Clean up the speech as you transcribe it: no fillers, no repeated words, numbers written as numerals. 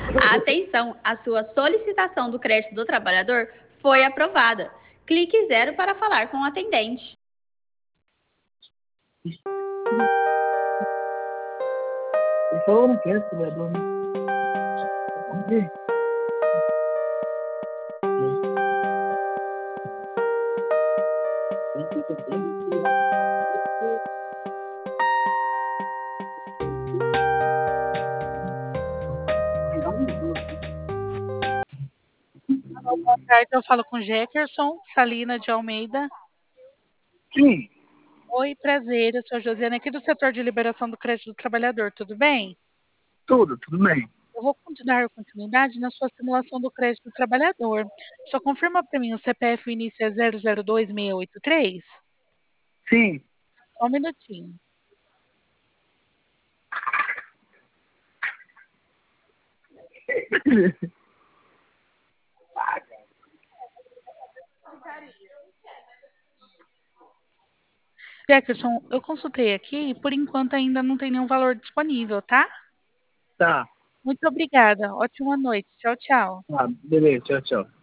Atenção, a sua solicitação do crédito do trabalhador foi aprovada. Clique 0 para falar com o atendente. Ele falou que não quer esse trabalhador, né? Vamos ver. Boa tarde, eu falo com Jefferson Salina de Almeida. Sim, Oi, prazer, eu sou a Josiane aqui do setor de liberação do crédito do trabalhador, tudo bem? tudo bem. Eu vou dar continuidade na sua simulação do crédito do trabalhador. Só confirma para mim, o CPF o início é 002683? Sim. Só um minutinho. Jefferson, eu consultei aqui e por enquanto ainda não tem nenhum valor disponível, tá? Tá. Muito obrigada. Ótima noite. Tchau, tchau. Beleza, tchau, tchau.